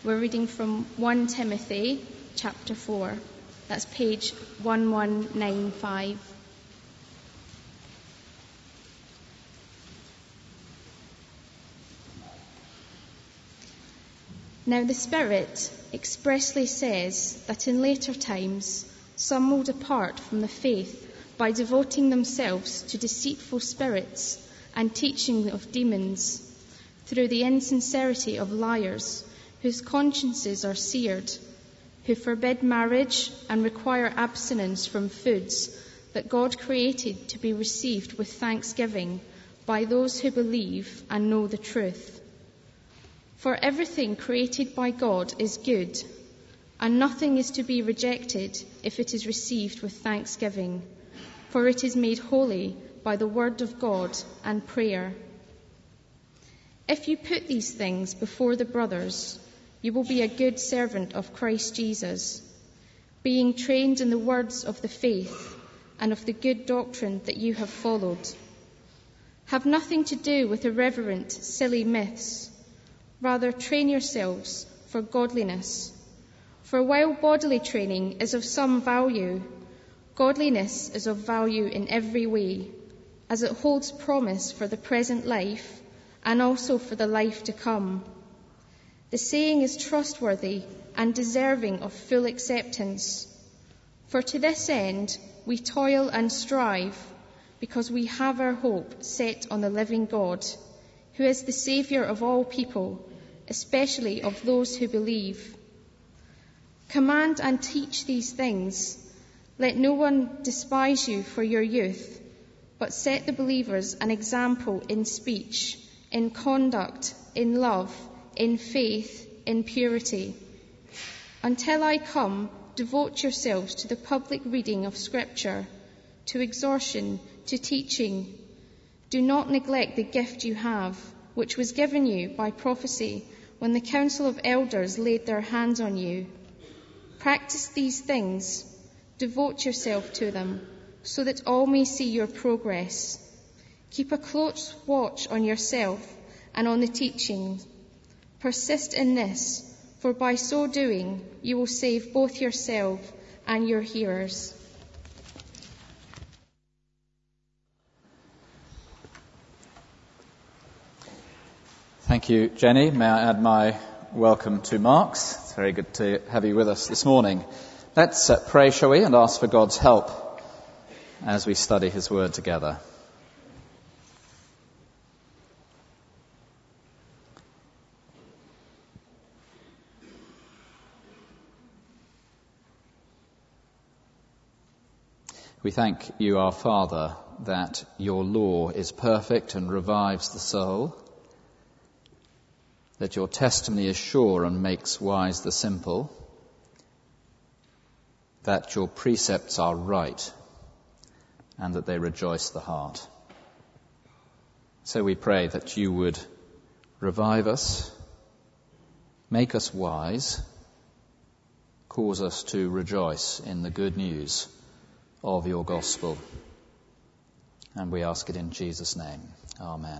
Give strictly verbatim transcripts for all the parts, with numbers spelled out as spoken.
We're reading from First Timothy chapter four. That's page eleven ninety-five. Now the Spirit expressly says that in later times some will depart from the faith by devoting themselves to deceitful spirits and teaching of demons, through the insincerity of liars, whose consciences are seared, who forbid marriage and require abstinence from foods that God created to be received with thanksgiving by those who believe and know the truth. For everything created by God is good, and nothing is to be rejected if it is received with thanksgiving, for it is made holy by the word of God and prayer. If you put these things before the brothers, you will be a good servant of Christ Jesus, being trained in the words of the faith and of the good doctrine that you have followed. Have nothing to do with irreverent, silly myths. Rather, train yourselves for godliness. For while bodily training is of some value, godliness is of value in every way, as it holds promise for the present life and also for the life to come. The saying is trustworthy and deserving of full acceptance. For to this end we toil and strive, because we have our hope set on the living God, who is the Saviour of all people, especially of those who believe. Command and teach these things. Let no one despise you for your youth, but set the believers an example in speech, in conduct, in love, in faith, in purity. Until I come, devote yourselves to the public reading of Scripture, to exhortation, to teaching. Do not neglect the gift you have, which was given you by prophecy when the council of elders laid their hands on you. Practice these things, devote yourself to them, so that all may see your progress. Keep a close watch on yourself and on the teaching. Persist in this, for by so doing you will save both yourself and your hearers. Thank you, Jenny. May I add my welcome to Mark's. It's very good to have you with us this morning. Let's uh, pray, shall we, and ask for God's help as we study his word together. We thank you, our Father, that your law is perfect and revives the soul, that your testimony is sure and makes wise the simple, that your precepts are right, and that they rejoice the heart. So we pray that you would revive us, make us wise, cause us to rejoice in the good news of your gospel. And we ask it in Jesus' name. Amen.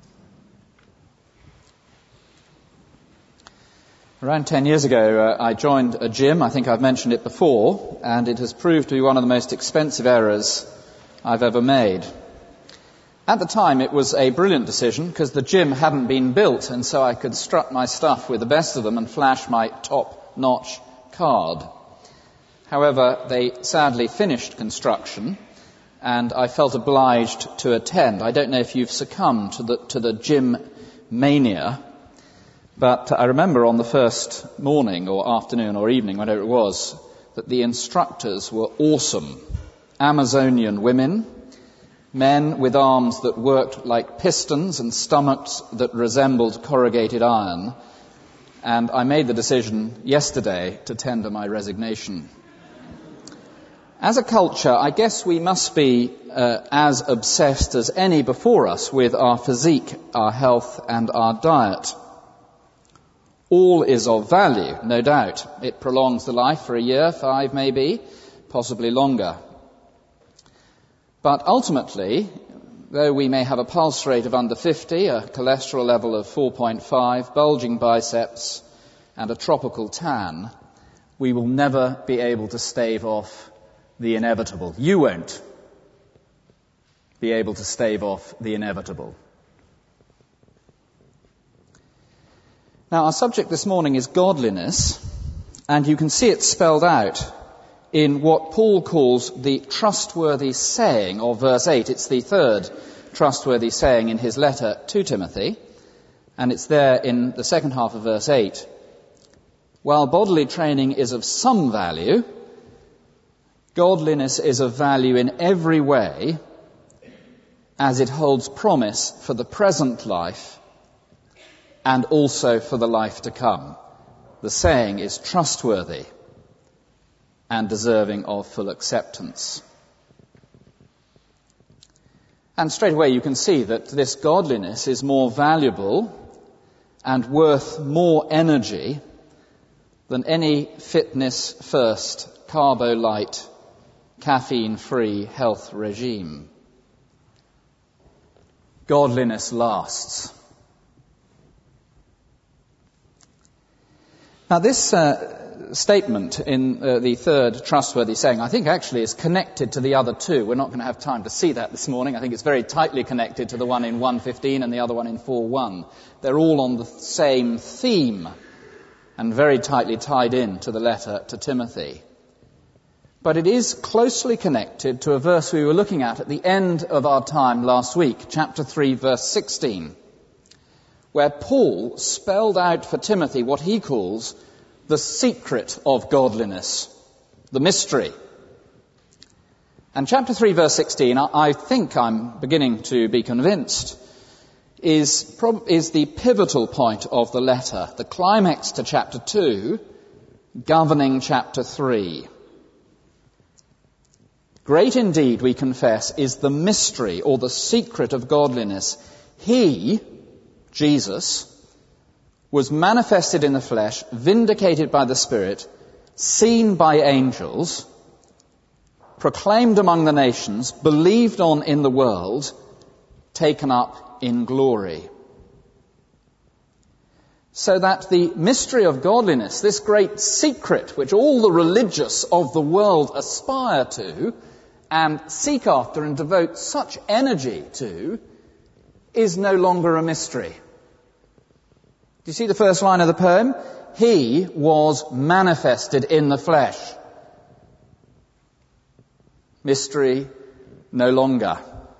Around ten years ago, uh, I joined a gym. I think I've mentioned it before, and it has proved to be one of the most expensive errors I've ever made. At the time, it was a brilliant decision because the gym hadn't been built, and so I could strut my stuff with the best of them and flash my top-notch card. However, they sadly finished construction, and I felt obliged to attend. I don't know if you've succumbed to the, to the gym mania, but I remember on the first morning or afternoon or evening, whatever it was, that the instructors were awesome. Amazonian women, men with arms that worked like pistons and stomachs that resembled corrugated iron. And I made the decision yesterday to tender my resignation. As a culture, I guess we must be uh, as obsessed as any before us with our physique, our health, and our diet. All is of value, no doubt. It prolongs the life for a year, five maybe, possibly longer. But ultimately, though we may have a pulse rate of under fifty, a cholesterol level of four point five, bulging biceps, and a tropical tan, we will never be able to stave off the inevitable. You won't be able to stave off the inevitable. Now, our subject this morning is godliness, and you can see it spelled out in what Paul calls the trustworthy saying of verse eight. It's the third trustworthy saying in his letter to Timothy, and it's there in the second half of verse eight. While bodily training is of some value, godliness is of value in every way, as it holds promise for the present life and also for the life to come. The saying is trustworthy and deserving of full acceptance. And straight away you can see that this godliness is more valuable and worth more energy than any fitness-first, carbo-light, caffeine-free health regime. Godliness lasts. Now this uh, statement in uh, the third trustworthy saying, I think actually is connected to the other two. We're not going to have time to see that this morning. I think it's very tightly connected to the one in one fifteen and the other one in four one. They're all on the same theme and very tightly tied in to the letter to Timothy. But it is closely connected to a verse we were looking at at the end of our time last week, chapter three, verse sixteen, where Paul spelled out for Timothy what he calls the secret of godliness, the mystery. And chapter three, verse sixteen, I think I'm beginning to be convinced, is, prob- is the pivotal point of the letter, the climax to chapter two, governing chapter three. Great indeed, we confess, is the mystery or the secret of godliness. He, Jesus, was manifested in the flesh, vindicated by the Spirit, seen by angels, proclaimed among the nations, believed on in the world, taken up in glory. So that the mystery of godliness, this great secret which all the religious of the world aspire to and seek after and devote such energy to, is no longer a mystery. Do you see the first line of the poem? He was manifested in the flesh. Mystery no longer.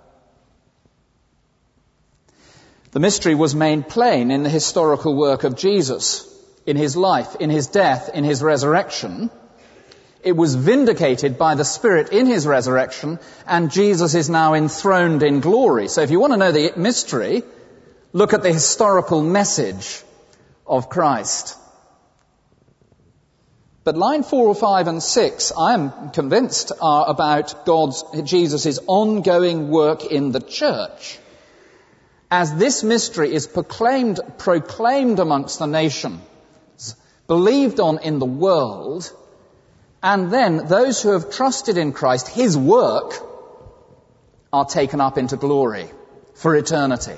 The mystery was made plain in the historical work of Jesus, in his life, in his death, in his resurrection. It was vindicated by the Spirit in his resurrection, and Jesus is now enthroned in glory. So if you want to know the mystery, look at the historical message of Christ. But line four or five and six, I am convinced, are about God's, Jesus' ongoing work in the church. As this mystery is proclaimed, proclaimed amongst the nations, believed on in the world, and then those who have trusted in Christ, his work, are taken up into glory for eternity.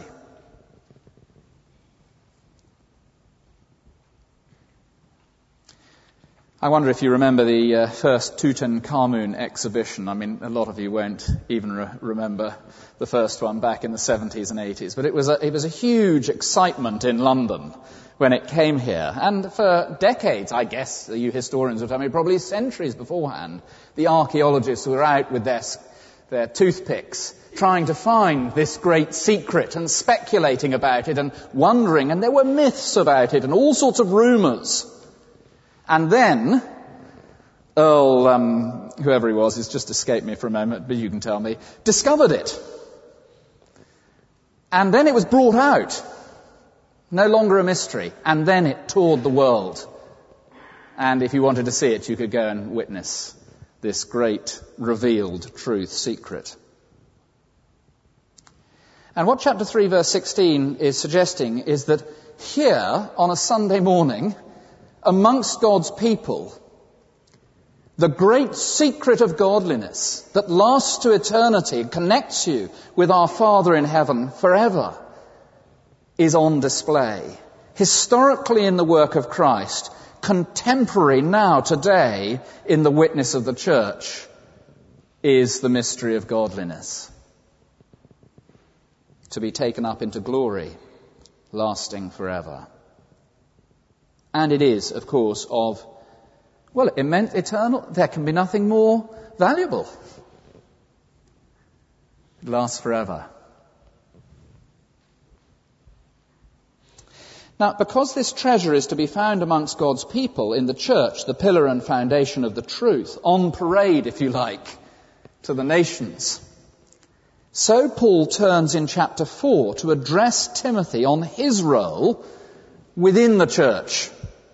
I wonder if you remember the uh, first Tutankhamun exhibition. I mean, a lot of you won't even re- remember the first one back in the seventies and eighties. But it was a, it was a huge excitement in London when it came here. And for decades, I guess, you historians will tell me, probably centuries beforehand, the archaeologists were out with their, their toothpicks trying to find this great secret and speculating about it and wondering. And there were myths about it and all sorts of rumours. And then, Earl, um, whoever he was, he's just escaped me for a moment, but you can tell me, discovered it. And then it was brought out. No longer a mystery. And then it toured the world. And if you wanted to see it, you could go and witness this great revealed truth secret. And what chapter three verse sixteen is suggesting is that here, on a Sunday morning, amongst God's people, the great secret of godliness that lasts to eternity and connects you with our Father in heaven forever is on display. historically in the work of Christ, contemporary now, today, in the witness of the church, is the mystery of godliness. To be taken up into glory, lasting forever. And it is, of course, of, well, immense, eternal. There can be nothing more valuable. It lasts forever. Now, because this treasure is to be found amongst God's people in the church, the pillar and foundation of the truth, on parade, if you like, to the nations, so Paul turns in chapter four to address Timothy on his role within the church.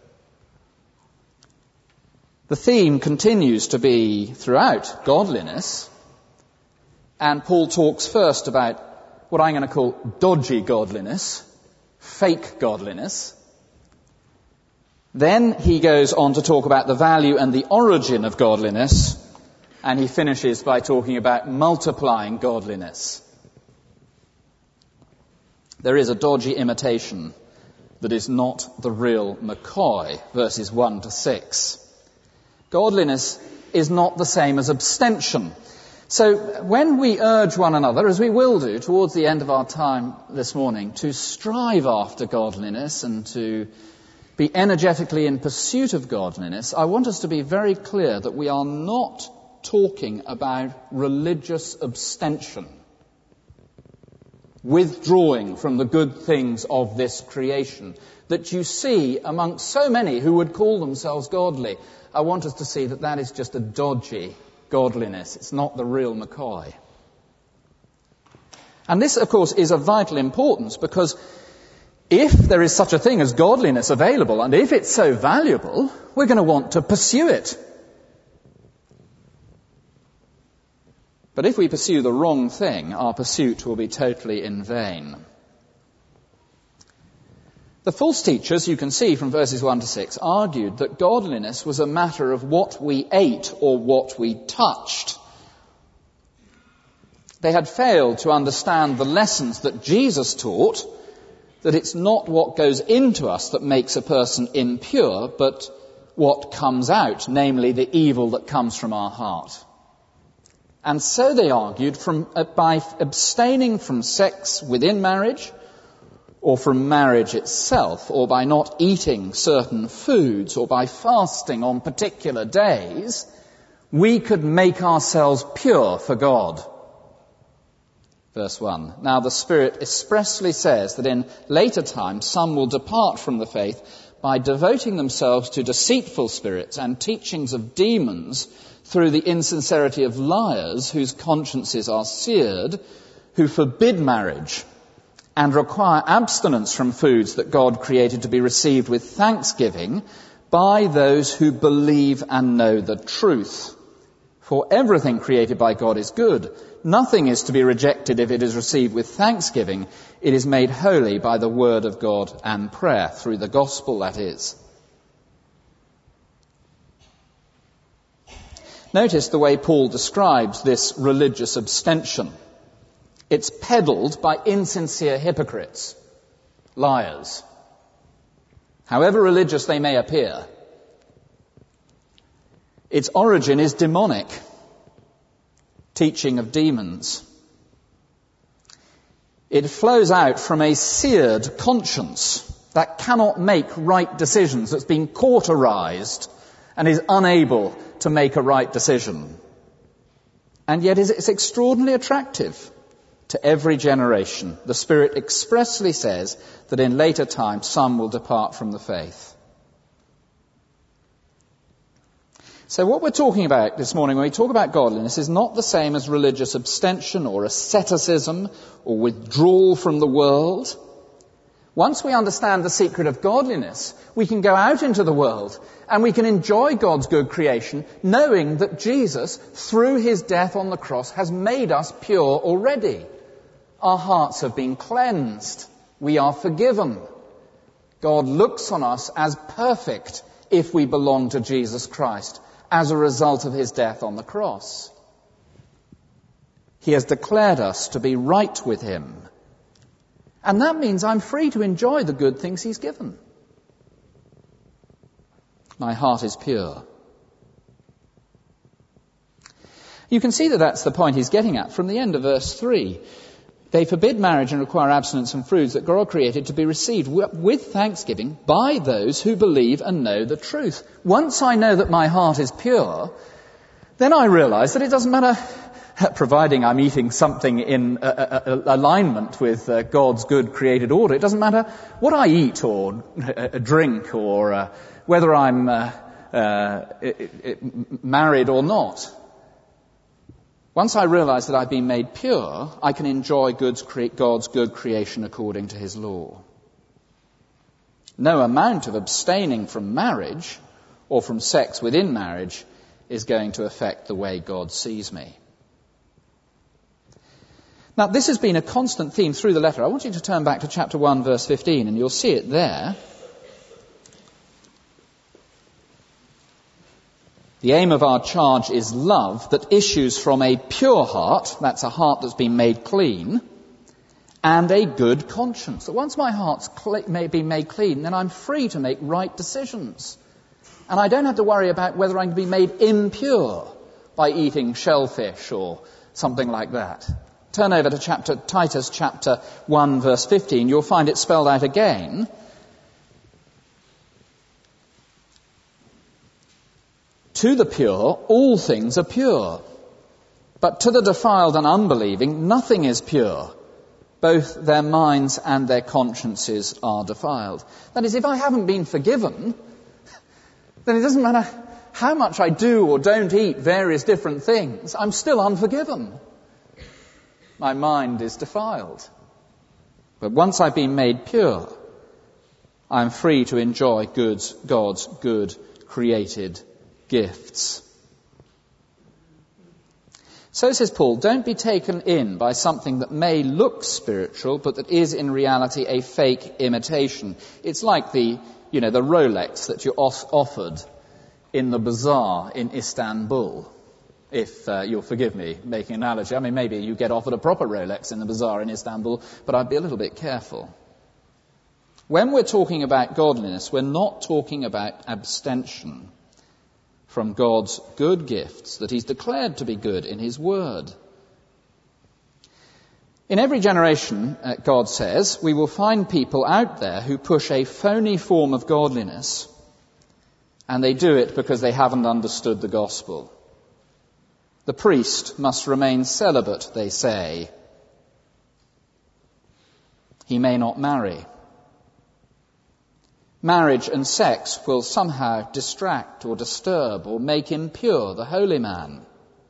The theme continues to be throughout godliness, and Paul talks first about what I'm going to call dodgy godliness, fake godliness. Then he goes on to talk about the value and the origin of godliness, and he finishes by talking about multiplying godliness. There is a dodgy imitation that is not the real McCoy, verses one to six. Godliness is not the same as abstention. So when we urge one another, as we will do towards the end of our time this morning, to strive after godliness and to be energetically in pursuit of godliness, I want us to be very clear that we are not talking about religious abstention, withdrawing from the good things of this creation that you see amongst so many who would call themselves godly. I want us to see that that is just a dodgy godliness. It's not the real McCoy. And this, of course, is of vital importance, because if there is such a thing as godliness available, and if it's so valuable, we're going to want to pursue it. But if we pursue the wrong thing, our pursuit will be totally in vain. The false teachers, you can see from verses one to six, argued that godliness was a matter of what we ate or what we touched. They had failed to understand the lessons that Jesus taught, that it's not what goes into us that makes a person impure, but what comes out, namely the evil that comes from our heart. And so they argued from, uh, by abstaining from sex within marriage, or from marriage itself, or by not eating certain foods, or by fasting on particular days, we could make ourselves pure for God. Verse one. Now the Spirit expressly says that in later times some will depart from the faith by devoting themselves to deceitful spirits and teachings of demons, through the insincerity of liars whose consciences are seared, who forbid marriage and require abstinence from foods that God created to be received with thanksgiving by those who believe and know the truth. For everything created by God is good. Nothing is to be rejected if it is received with thanksgiving. It is made holy by the word of God and prayer, through the gospel, that is. Notice the way Paul describes this religious abstention. It's peddled by insincere hypocrites, liars, however religious they may appear. Its origin is demonic, teaching of demons. It flows out from a seared conscience that cannot make right decisions, that's been cauterized and is unable to make a right decision. And yet it's extraordinarily attractive to every generation. The Spirit expressly says that in later times some will depart from the faith. So what we're talking about this morning when we talk about godliness is not the same as religious abstention or asceticism or withdrawal from the world. Once we understand the secret of godliness, we can go out into the world and we can enjoy God's good creation, knowing that Jesus, through his death on the cross, has made us pure already. Our hearts have been cleansed. We are forgiven. God looks on us as perfect if we belong to Jesus Christ as a result of his death on the cross. He has declared us to be right with him. And that means I'm free to enjoy the good things he's given. My heart is pure. You can see that that's the point he's getting at from the end of verse three. They forbid marriage and require abstinence from foods that God created to be received with thanksgiving by those who believe and know the truth. Once I know that my heart is pure, then I realize that it doesn't matter, providing I'm eating something in uh, uh, alignment with uh, God's good created order, it doesn't matter what I eat or uh, drink or uh, whether I'm uh, uh, it, it, married or not. Once I realize that I've been made pure, I can enjoy God's good creation according to his law. No amount of abstaining from marriage or from sex within marriage is going to affect the way God sees me. Now, this has been a constant theme through the letter. I want you to turn back to chapter one, verse fifteen, and you'll see it there. The aim of our charge is love that issues from a pure heart, that's a heart that's been made clean, and a good conscience. So once my heart's cl- may be made clean, then I'm free to make right decisions. And I don't have to worry about whether I'm going to be made impure by eating shellfish or something like that. Turn over to chapter Titus chapter one, verse fifteen. You'll find it spelled out again. To the pure, all things are pure. But to the defiled and unbelieving, nothing is pure. Both their minds and their consciences are defiled. That is, if I haven't been forgiven, then it doesn't matter how much I do or don't eat various different things, I'm still unforgiven. My mind is defiled. But once I've been made pure, I'm free to enjoy God's, God's good created gifts. So says Paul, don't be taken in by something that may look spiritual, but that is in reality a fake imitation. It's like the, you know, the Rolex that you're off- offered in the bazaar in Istanbul. If uh, you'll forgive me making an analogy. I mean, maybe you get offered a proper Rolex in the bazaar in Istanbul, but I'd be a little bit careful. When we're talking about godliness, we're not talking about abstention from God's good gifts that he's declared to be good in his word. In every generation, uh, God says, we will find people out there who push a phony form of godliness, and they do it because they haven't understood the gospel. The priest must remain celibate, they say. He may not marry. Marriage and sex will somehow distract or disturb or make impure the holy man.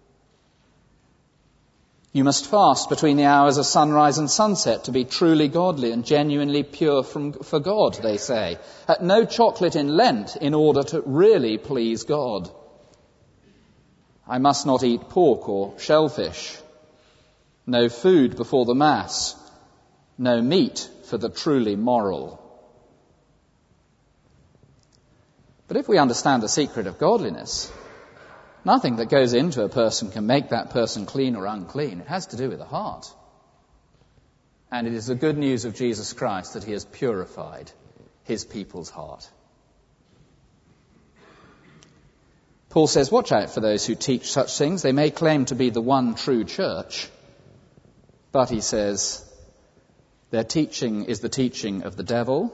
You must fast between the hours of sunrise and sunset to be truly godly and genuinely pure from, for God, they say. Uh, no chocolate in Lent in order to really please God. I must not eat pork or shellfish. No food before the Mass. No meat for the truly moral. But if we understand the secret of godliness, nothing that goes into a person can make that person clean or unclean. It has to do with the heart. And it is the good news of Jesus Christ that he has purified his people's heart. Paul says, watch out for those who teach such things. They may claim to be the one true church, but he says, their teaching is the teaching of the devil.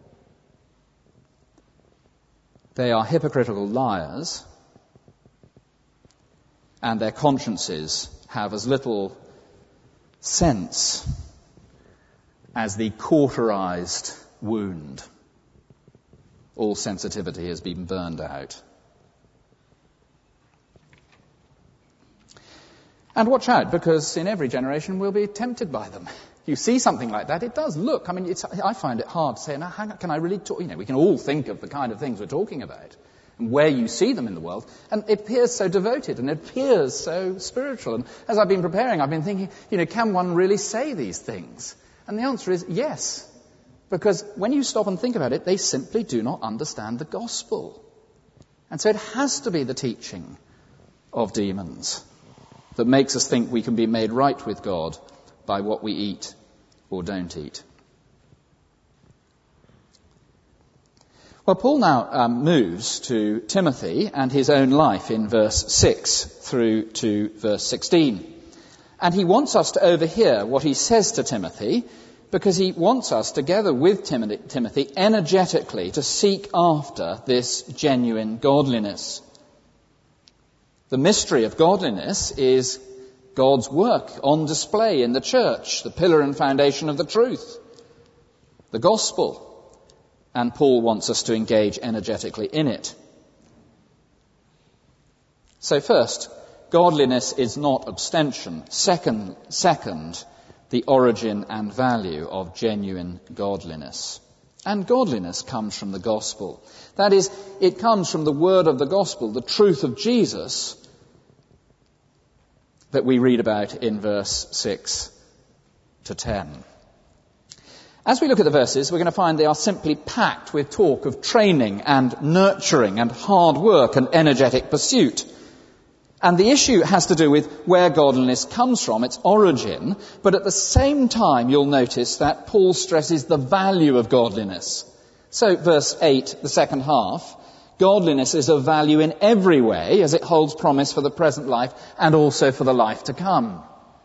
They are hypocritical liars, and their consciences have as little sense as the cauterized wound. All sensitivity has been burned out. And watch out, because in every generation we'll be tempted by them. You see something like that, it does look, I mean, it's, I find it hard to say, now, how can I really talk? You know, we can all think of the kind of things we're talking about and where you see them in the world, and it appears so devoted and it appears so spiritual. And as I've been preparing, I've been thinking, you know, can one really say these things? And the answer is yes, because when you stop and think about it, they simply do not understand the gospel. And so it has to be the teaching of demons that makes us think we can be made right with God by what we eat or don't eat. Well, Paul now um, moves to Timothy and his own life in verse six through to verse sixteen. And he wants us to overhear what he says to Timothy, because he wants us, together with Timothy, energetically to seek after this genuine godliness. The mystery of godliness is God's work on display in the church, the pillar and foundation of the truth, the gospel. And Paul wants us to engage energetically in it. So first, godliness is not abstention. Second, second, the origin and value of genuine godliness. And godliness comes from the gospel. That is, it comes from the word of the gospel, the truth of Jesus that we read about in verse six to ten. As we look at the verses, we're going to find they are simply packed with talk of training and nurturing and hard work and energetic pursuit. And the issue has to do with where godliness comes from, its origin, but at the same time you'll notice that Paul stresses the value of godliness. So verse eight, the second half, godliness is of value in every way as it holds promise for the present life and also for the life to come.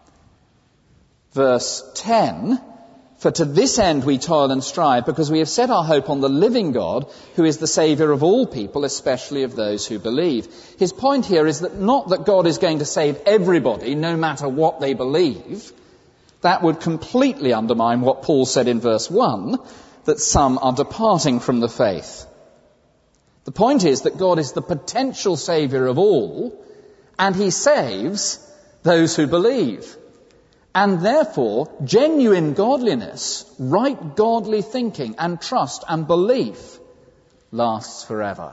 Verse ten, for to this end we toil and strive, because we have set our hope on the living God, who is the Saviour of all people, especially of those who believe. His point here is that not that God is going to save everybody, no matter what they believe. That would completely undermine what Paul said in verse one, that some are departing from the faith. The point is that God is the potential Saviour of all, and he saves those who believe. And therefore, genuine godliness, right godly thinking and trust and belief lasts forever.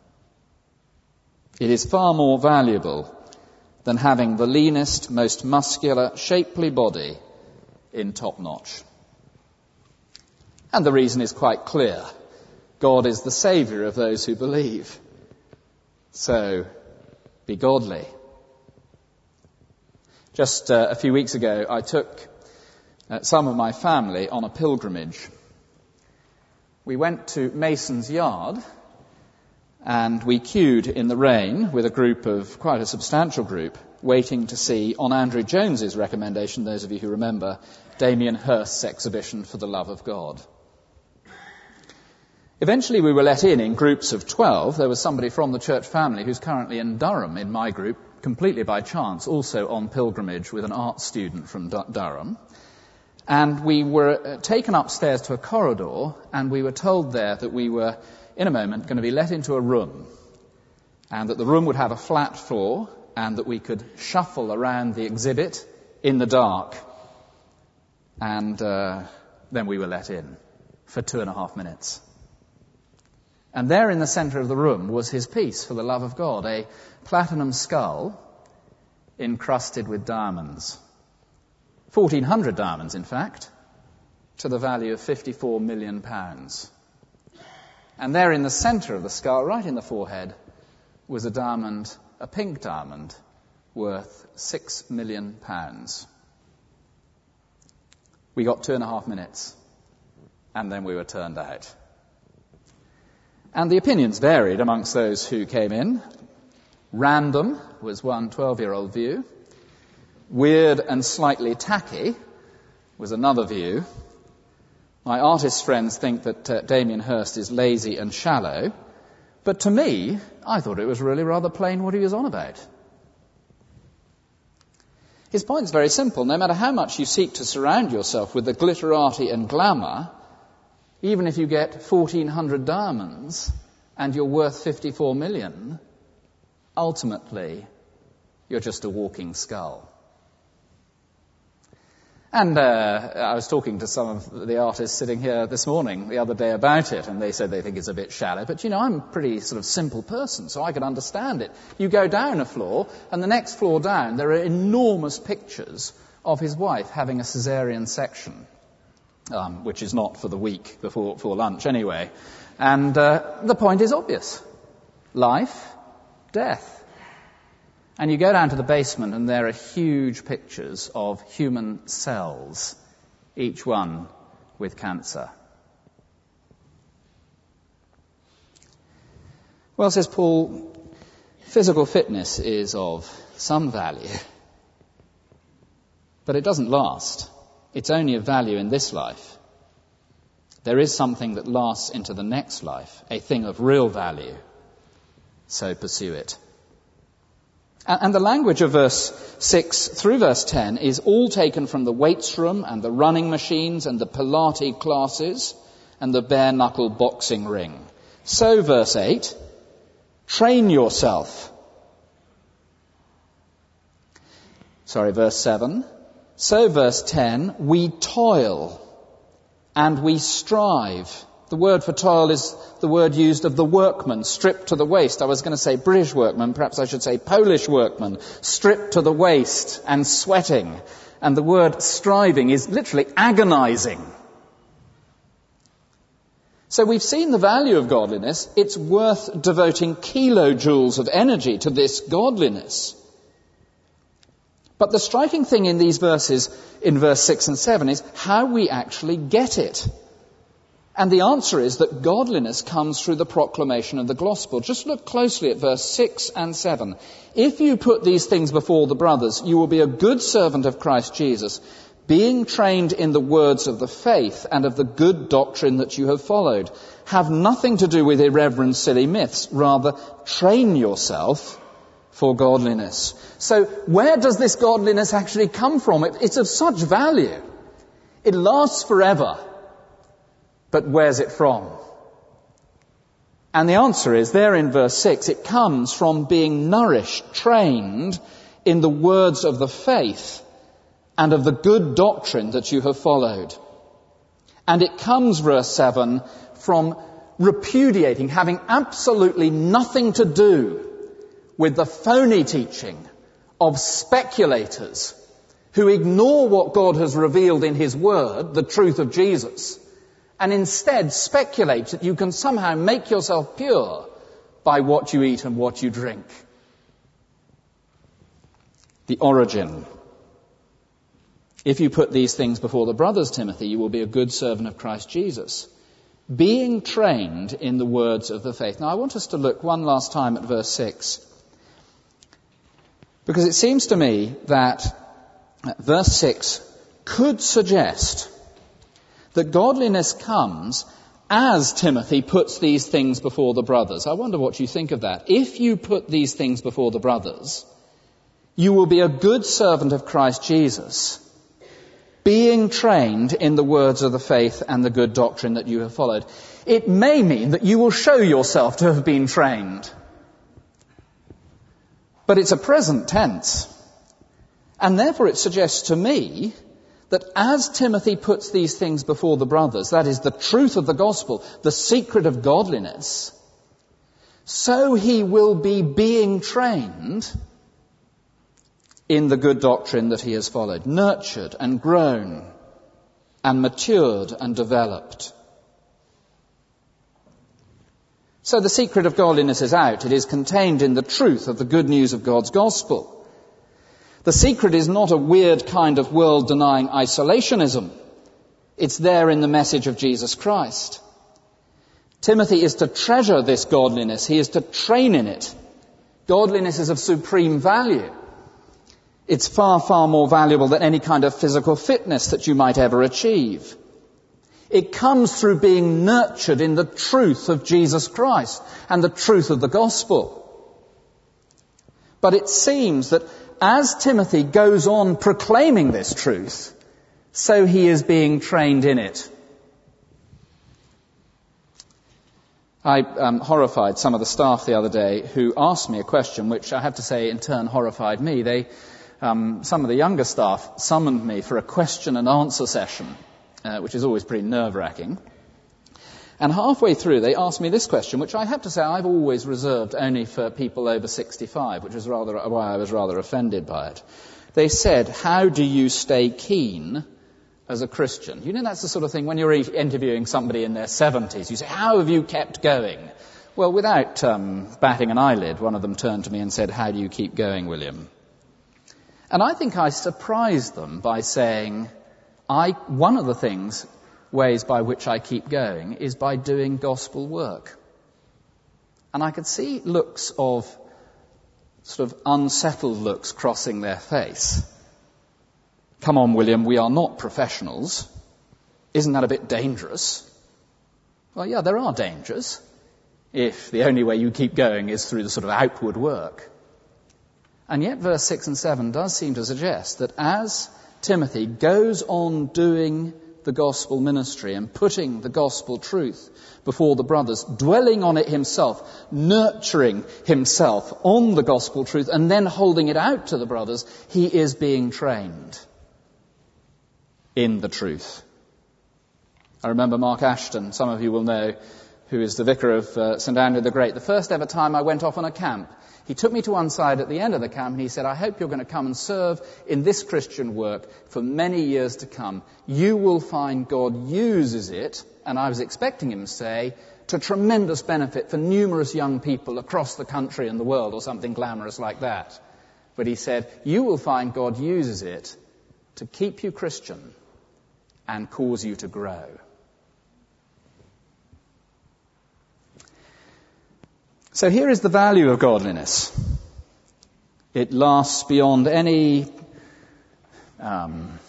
It is far more valuable than having the leanest, most muscular, shapely body in top notch. And the reason is quite clear. God is the Saviour of those who believe. So, be godly. Just uh, a few weeks ago, I took uh, some of my family on a pilgrimage. We went to Mason's Yard, and we queued in the rain with a group of, quite a substantial group, waiting to see, on Andrew Jones's recommendation, those of you who remember, Damien Hirst's exhibition For the Love of God. Eventually we were let in in groups of twelve. There was somebody from the church family who's currently in Durham in my group, completely by chance, also on pilgrimage with an art student from Durham. And we were taken upstairs to a corridor, and we were told there that we were, in a moment, going to be let into a room, and that the room would have a flat floor, and that we could shuffle around the exhibit in the dark. And uh, then we were let in for two and a half minutes. And there in the centre of the room was his piece, For the Love of God, a platinum skull encrusted with diamonds. fourteen hundred diamonds, in fact, to the value of fifty-four million pounds. And there in the centre of the skull, right in the forehead, was a diamond, a pink diamond, worth six million pounds. We got two and a half minutes, and then we were turned out. And the opinions varied amongst those who came in. Random was one twelve-year-old view. Weird and slightly tacky was another view. My artist friends think that uh, Damien Hirst is lazy and shallow. But to me, I thought it was really rather plain what he was on about. His point is very simple. No matter how much you seek to surround yourself with the glitterati and glamour, even if you get fourteen hundred diamonds and you're worth fifty-four million, ultimately you're just a walking skull. And uh, I was talking to some of the artists sitting here this morning, the other day, about it, and they said they think it's a bit shallow. But, you know, I'm a pretty sort of simple person, so I could understand it. You go down a floor, and the next floor down, there are enormous pictures of his wife having a caesarean section. Um, which is not for the week before, before lunch anyway. And uh, the point is obvious. Life, death. And you go down to the basement and there are huge pictures of human cells, each one with cancer. Well, says Paul, physical fitness is of some value, but it doesn't last. It's only of value in this life. There is something that lasts into the next life, a thing of real value. So pursue it. And the language of verse six through verse ten is all taken from the weights room and the running machines and the Pilates classes and the bare-knuckle boxing ring. So, verse eight, train yourself. Sorry, verse seven. So, verse ten, we toil and we strive. The word for toil is the word used of the workman, stripped to the waist. I was going to say British workman, perhaps I should say Polish workman, stripped to the waist and sweating. And the word striving is literally agonizing. So we've seen the value of godliness. It's worth devoting kilojoules of energy to this godliness. But the striking thing in these verses, in verse six and seven, is how we actually get it. And the answer is that godliness comes through the proclamation of the gospel. Just look closely at verse six and seven. If you put these things before the brothers, you will be a good servant of Christ Jesus, being trained in the words of the faith and of the good doctrine that you have followed. Have nothing to do with irreverent, silly myths. Rather, train yourself for godliness. So where does this godliness actually come from? It, it's of such value. It lasts forever. But where's it from? And the answer is, there in verse six, it comes from being nourished, trained in the words of the faith and of the good doctrine that you have followed. And it comes, verse seven, from repudiating, having absolutely nothing to do with the phony teaching of speculators who ignore what God has revealed in His Word, the truth of Jesus, and instead speculate that you can somehow make yourself pure by what you eat and what you drink. The origin. If you put these things before the brothers, Timothy, you will be a good servant of Christ Jesus, being trained in the words of the faith. Now I want us to look one last time at verse six, because it seems to me that verse six could suggest that godliness comes as Timothy puts these things before the brothers. I wonder what you think of that. If you put these things before the brothers, you will be a good servant of Christ Jesus, being trained in the words of the faith and the good doctrine that you have followed. It may mean that you will show yourself to have been trained. But it's a present tense. And therefore it suggests to me that as Timothy puts these things before the brothers, that is the truth of the gospel, the secret of godliness, so he will be being trained in the good doctrine that he has followed, nurtured and grown and matured and developed. So the secret of godliness is out. It is contained in the truth of the good news of God's gospel. The secret is not a weird kind of world-denying isolationism. It's there in the message of Jesus Christ. Timothy is to treasure this godliness. He is to train in it. Godliness is of supreme value. It's far, far more valuable than any kind of physical fitness that you might ever achieve. It comes through being nurtured in the truth of Jesus Christ and the truth of the gospel. But it seems that as Timothy goes on proclaiming this truth, so he is being trained in it. I um, horrified some of the staff the other day who asked me a question which I have to say in turn horrified me. They, um, some of the younger staff summoned me for a question and answer session, uh, which is always pretty nerve-wracking. And halfway through, they asked me this question, which I have to say I've always reserved only for people over sixty-five, which is rather why I was rather offended by it. They said, how do you stay keen as a Christian? You know, that's the sort of thing when you're interviewing somebody in their seventies, you say, how have you kept going? Well, without um, batting an eyelid, one of them turned to me and said, how do you keep going, William? And I think I surprised them by saying, I one of the things... ways by which I keep going is by doing gospel work. And I could see looks of, sort of unsettled looks crossing their face. Come on, William, we are not professionals. Isn't that a bit dangerous? Well, yeah, there are dangers, if the only way you keep going is through the sort of outward work. And yet verse six and seven does seem to suggest that as Timothy goes on doing the gospel ministry and putting the gospel truth before the brothers, dwelling on it himself, nurturing himself on the gospel truth, and then holding it out to the brothers, he is being trained in the truth. I remember Mark Ashton, some of you will know, who is the vicar of uh, St Andrew the Great. The first ever time I went off on a camp, he took me to one side at the end of the camp and he said, I hope you're going to come and serve in this Christian work for many years to come. You will find God uses it, and I was expecting him to say, to tremendous benefit for numerous young people across the country and the world, or something glamorous like that. But he said, you will find God uses it to keep you Christian and cause you to grow. So here is the value of godliness. It lasts beyond any um,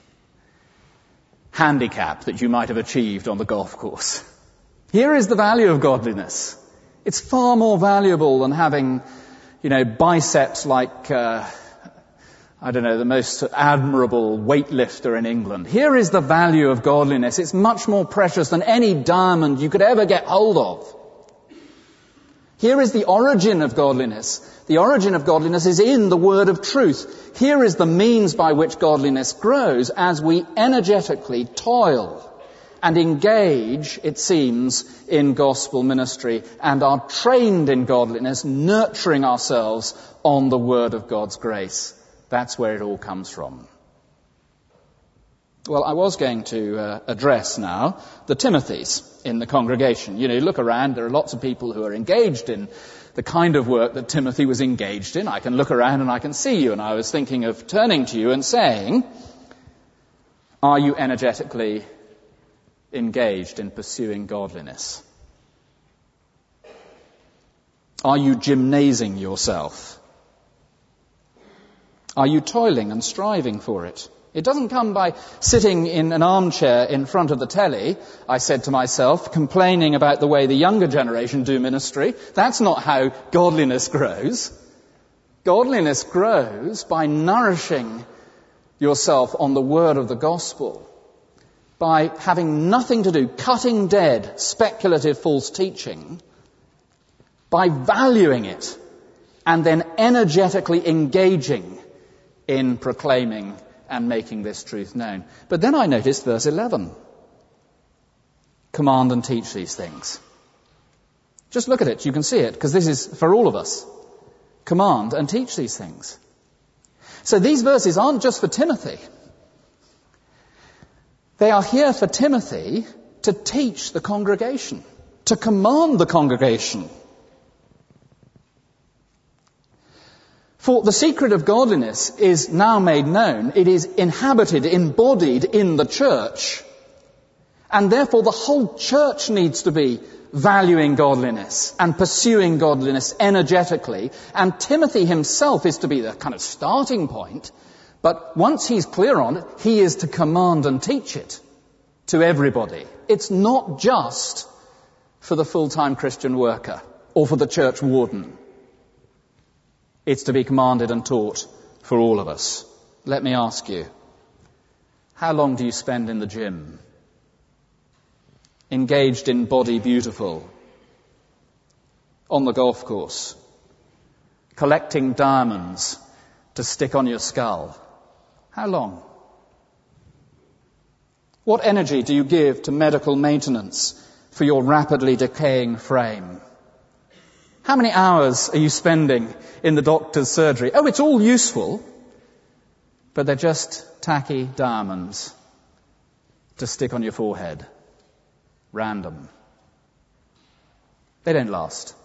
handicap that you might have achieved on the golf course. Here is the value of godliness. It's far more valuable than having, you know, biceps like, uh, I don't know, the most admirable weightlifter in England. Here is the value of godliness. It's much more precious than any diamond you could ever get hold of. Here is the origin of godliness. The origin of godliness is in the word of truth. Here is the means by which godliness grows as we energetically toil and engage, it seems, in gospel ministry and are trained in godliness, nurturing ourselves on the word of God's grace. That's where it all comes from. Well, I was going to uh, address now the Timothys in the congregation. You know, you look around, there are lots of people who are engaged in the kind of work that Timothy was engaged in. I can look around and I can see you, and I was thinking of turning to you and saying, are you energetically engaged in pursuing godliness? Are you gymnasing yourself? Are you toiling and striving for it? It doesn't come by sitting in an armchair in front of the telly, I said to myself, complaining about the way the younger generation do ministry. That's not how godliness grows. Godliness grows by nourishing yourself on the word of the gospel, by having nothing to do, cutting dead speculative false teaching, by valuing it, and then energetically engaging in proclaiming and making this truth known. But then I noticed verse eleven. Command and teach these things. Just look at it, you can see it, because this is for all of us. Command and teach these things. So these verses aren't just for Timothy. They are here for Timothy to teach the congregation, to command the congregation. For the secret of godliness is now made known. It is inhabited, embodied in the church. And therefore the whole church needs to be valuing godliness and pursuing godliness energetically. And Timothy himself is to be the kind of starting point. But once he's clear on it, he is to command and teach it to everybody. It's not just for the full-time Christian worker or for the church warden. It's to be commanded and taught for all of us. Let me ask you, how long do you spend in the gym? Engaged in Body Beautiful? On the golf course? Collecting diamonds to stick on your skull? How long? What energy do you give to medical maintenance for your rapidly decaying frame? How many hours are you spending in the doctor's surgery? Oh, it's all useful, but they're just tacky diamonds to stick on your forehead. Random. They don't last.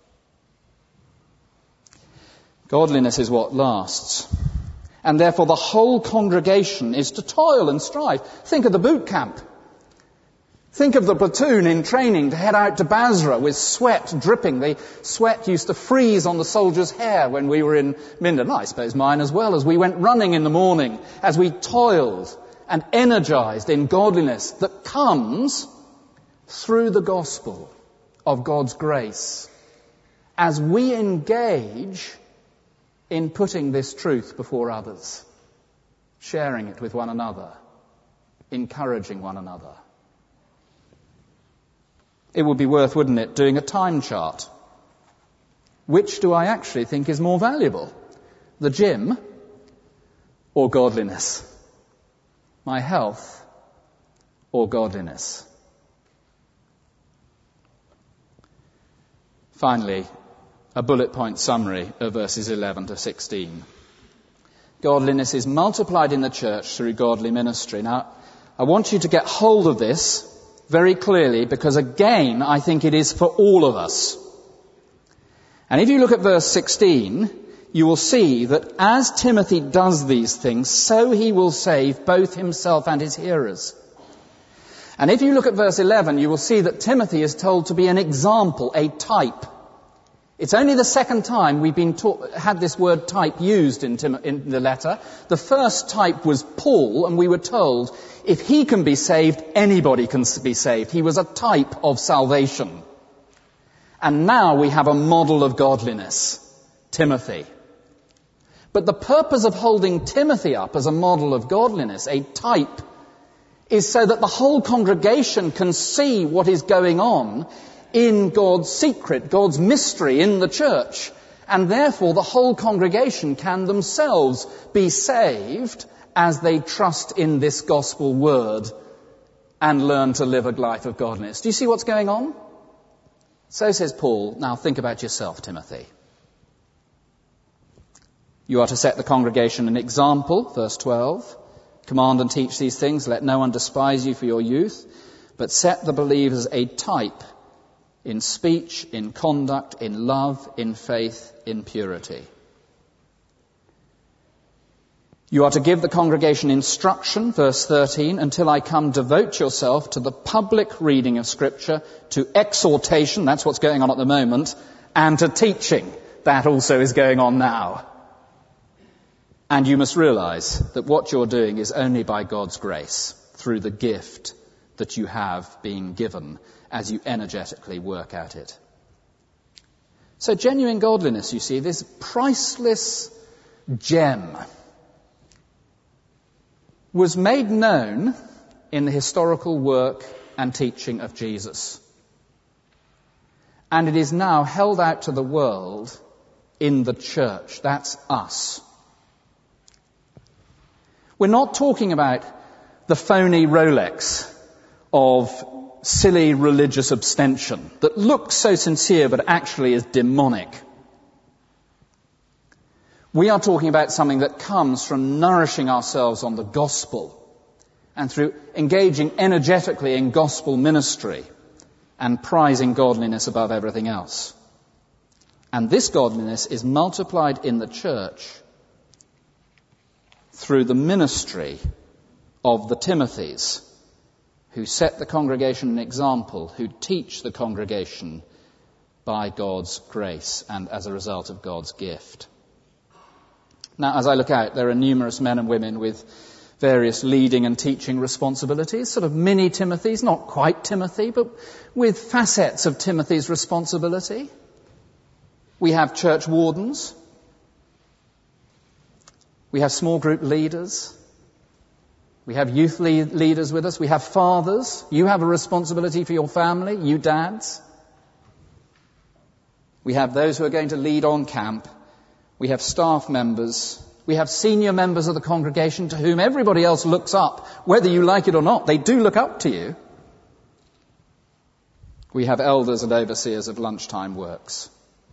Godliness is what lasts. And therefore the whole congregation is to toil and strive. Think of the boot camp. Think of the platoon in training to head out to Basra with sweat dripping. The sweat used to freeze on the soldiers' hair when we were in Minden. I suppose mine as well, as we went running in the morning, as we toiled and energized in godliness that comes through the gospel of God's grace, as we engage in putting this truth before others, sharing it with one another, encouraging one another. It would be worth, wouldn't it, doing a time chart. Which do I actually think is more valuable? The gym or godliness? My health or godliness? Finally, a bullet point summary of verses eleven to sixteen. Godliness is multiplied in the church through godly ministry. Now, I want you to get hold of this very clearly, because again, I think it is for all of us. And if you look at verse sixteen, you will see that as Timothy does these things, so he will save both himself and his hearers. And if you look at verse eleven, you will see that Timothy is told to be an example, a type. It's only the second time we've been taught, had this word type used in, Tim, in the letter. The first type was Paul, and we were told if he can be saved, anybody can be saved. He was a type of salvation. And now we have a model of godliness, Timothy. But the purpose of holding Timothy up as a model of godliness, a type, is so that the whole congregation can see what is going on in God's secret, God's mystery in the church. And therefore the whole congregation can themselves be saved as they trust in this gospel word and learn to live a life of godliness. Do you see what's going on? So says Paul, now think about yourself, Timothy. You are to set the congregation an example, verse twelve. Command and teach these things. Let no one despise you for your youth, but set the believers a type in speech, in conduct, in love, in faith, in purity. You are to give the congregation instruction, verse thirteen, until I come, devote yourself to the public reading of Scripture, to exhortation, that's what's going on at the moment, and to teaching, that also is going on now. And you must realize that what you're doing is only by God's grace, through the gift that you have been given as you energetically work at it. So genuine godliness, you see, this priceless gem was made known in the historical work and teaching of Jesus. And it is now held out to the world in the church. That's us. We're not talking about the phony Rolex of silly religious abstention that looks so sincere but actually is demonic. We are talking about something that comes from nourishing ourselves on the gospel and through engaging energetically in gospel ministry and prizing godliness above everything else. And this godliness is multiplied in the church through the ministry of the Timothys, who set the congregation an example, who teach the congregation by God's grace and as a result of God's gift. Now, as I look out, there are numerous men and women with various leading and teaching responsibilities, sort of mini Timothys, not quite Timothy, but with facets of Timothy's responsibility. We have church wardens. We have small group leaders. We have youth lead- leaders with us. We have fathers. You have a responsibility for your family, you dads. We have those who are going to lead on camp. We have staff members. We have senior members of the congregation to whom everybody else looks up, whether you like it or not. They do look up to you. We have elders and overseers of lunchtime works.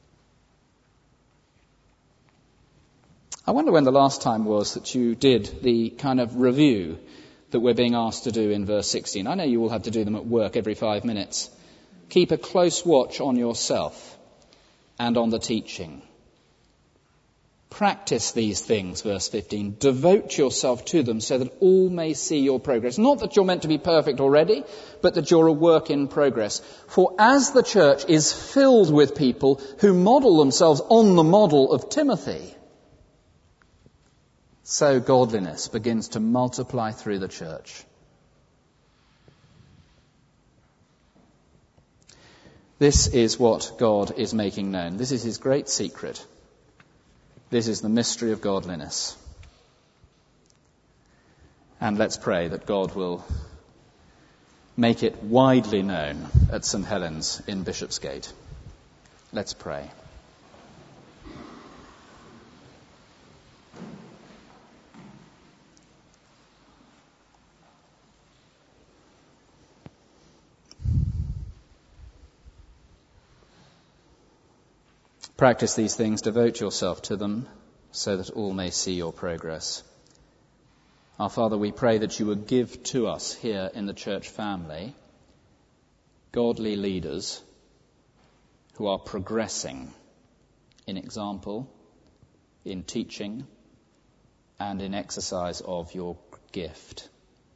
I wonder when the last time was that you did the kind of review that we're being asked to do in verse sixteen. I know you will have to do them at work every five minutes. Keep a close watch on yourself and on the teaching. Practice these things, verse fifteen. Devote yourself to them so that all may see your progress. Not that you're meant to be perfect already, but that you're a work in progress. For as the church is filled with people who model themselves on the model of Timothy, so godliness begins to multiply through the church. This is what God is making known. This is his great secret. This is the mystery of godliness. And let's pray that God will make it widely known at St Helens in Bishopsgate. Let's pray. Practice these things, devote yourself to them, so that all may see your progress. Our Father, we pray that you would give to us here in the church family godly leaders who are progressing in example, in teaching, and in exercise of your gift.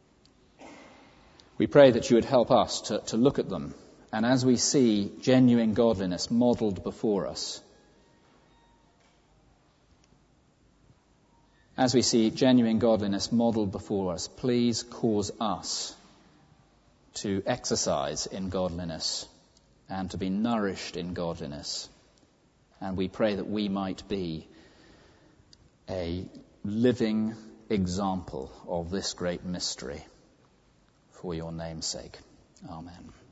We pray that you would help us to, to look at them, and as we see genuine godliness modelled before us, As we see genuine godliness modelled before us, please cause us to exercise in godliness and to be nourished in godliness. And we pray that we might be a living example of this great mystery for your name's sake. Amen.